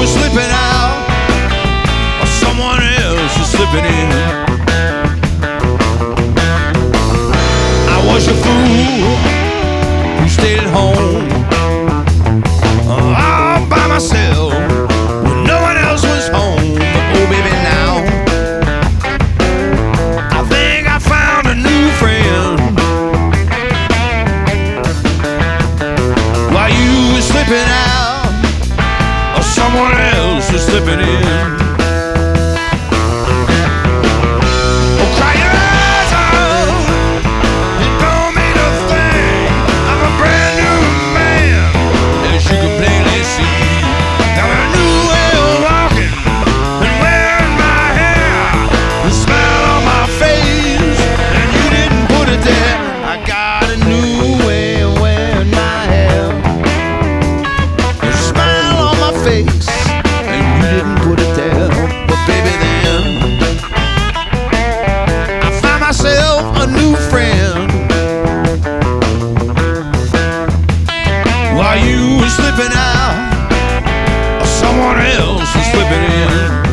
were slipping out, or someone else was slipping in. I was a fool who stayed at home, all by myself when no one else was home. But oh baby, now I think I found a new friend. While you were slipping out, or someone else was slipping in. A new friend. While you were slipping out, or someone else was slipping in.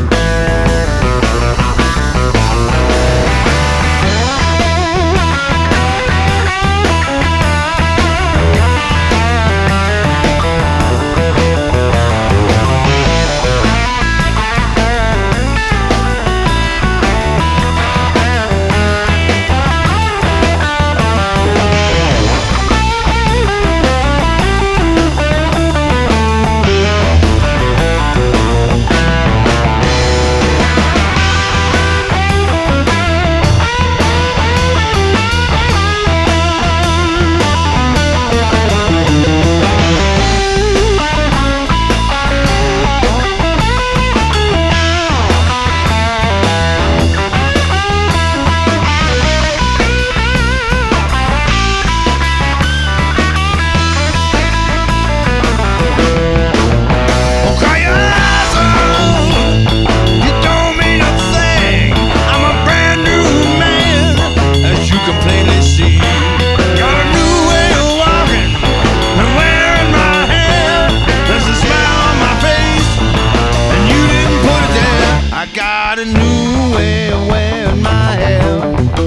Got a new way of wearing my hair,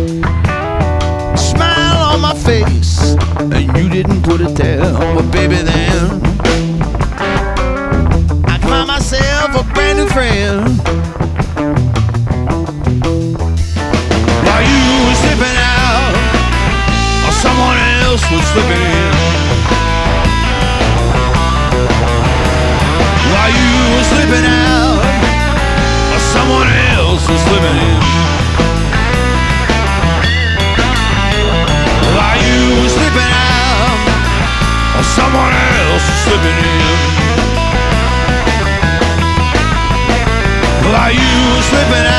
smile on my face, and you didn't put it there. But baby, then I found myself a brand new friend. While you were slipping out, or someone else was slipping in. While you were slipping out, someone else was living in. While you were slipping out, or someone else was slipping in. While you were slipping out.